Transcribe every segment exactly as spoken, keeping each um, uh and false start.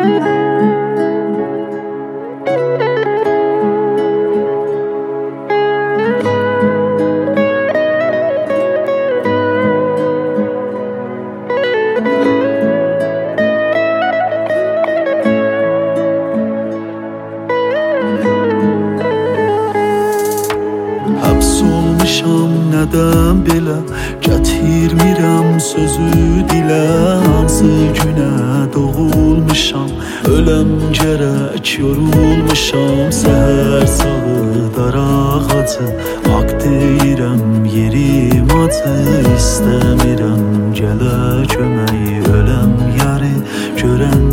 Nədən belə gətirmirəm sözü dilə. Hansı günə doğulmuşam, öləm gərək yorulmuşam. Səhər sağı dar ağacı, haqq deyirəm yerim acı. İstəmirəm gələ kömək, öləm yarı görən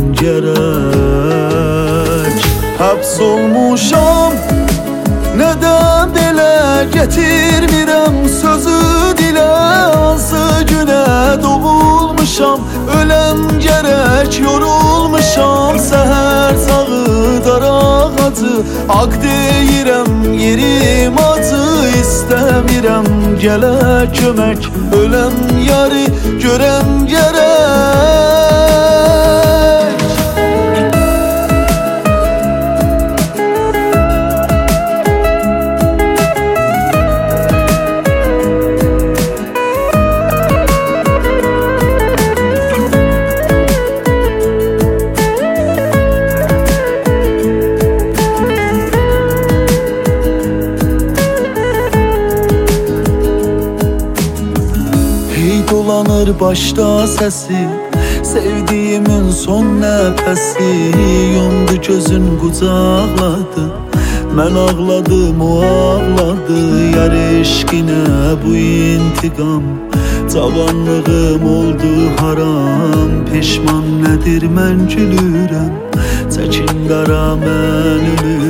gərək. Həbs olmuşam, nədən belə getirmirəm sözü dilə. Hansı günə doğulmuşam, öləm gərək yorulmuşam. Səhər sağı dar ağacı, haqq deyirəm yerim acı. İstəmirəm gələ kömək, öləm yarı görən gərək. Dolanır başda səsi, sevdiyimin son nəfəsi. Yumdu gözün qucaqladı, mən ağladım o ağladı. Yar eşqinə bu intiqam, cavanlığım oldu haram. Peşman nədir mən gülürəm, çəkin qara mən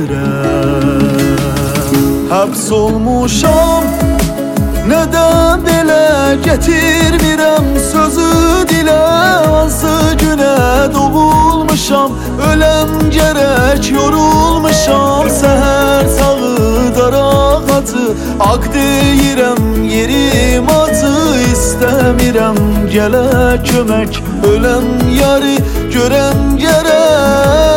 ölürəm. Həbs olmuşam, nədən belə getirmirəm sözü dilə. Hansı günə doğulmuşam, öləm gərək yorulmuşam. Səhər sağı dar ağacı, haqq deyirəm yerim acı. İstəmirəm gələ kömək, öləm yarı görən gərək.